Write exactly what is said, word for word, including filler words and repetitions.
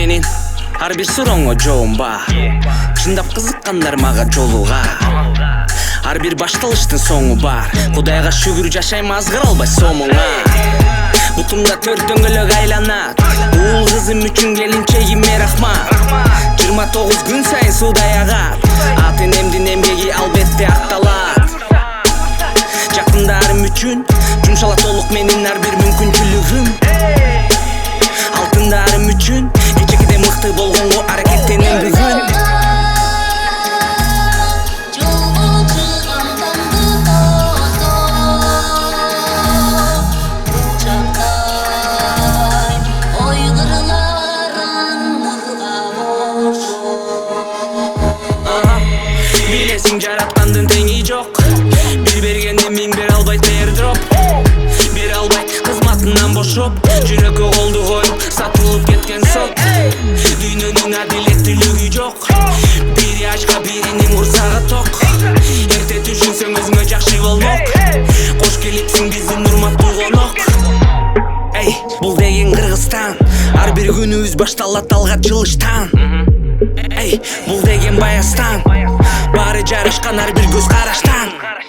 менин ар бир сурооңо жообум бар. Чындап кызыккандар мага жолуга. Ар бир башталыштын соңу бар. Кудайга шүгүр жашайм азгыр албай сомуңа. Бутумда төрт дөңгөлөк айланат. Уул кызым үчүн келинчегиме рахмат. жыйырма тогуз күн сайын суудай агат. Ат энемдин эмгеги албетте акталат. Жакындарым үчүн жумшала толук менин ар бир мүмкүнчүлүгүм. Алтындарым үчүн кечекиде мыкты болгонго аракеттенем бүгүн. Билесиң жараткандын теңи жок. Бир бергенде миң бере албай теирдроп. Бере албай кызматынан бошоп. Жүрөккө колду коюп сатылып кеткен сот. Дүйнөнүн адилеттүүлүгү жок. Бири ачка биринин курсагы ток. Эрте түшүнсөң өзүңө жакшы болмок. Кош келипсиң биздин урматтуу конок. Эй, бул деген Кыргызстан. Ар бир күнүбүз башталат алга жылыштан. Эй, бул деген Баястан. Баары жарышкан ар бир көз караштан.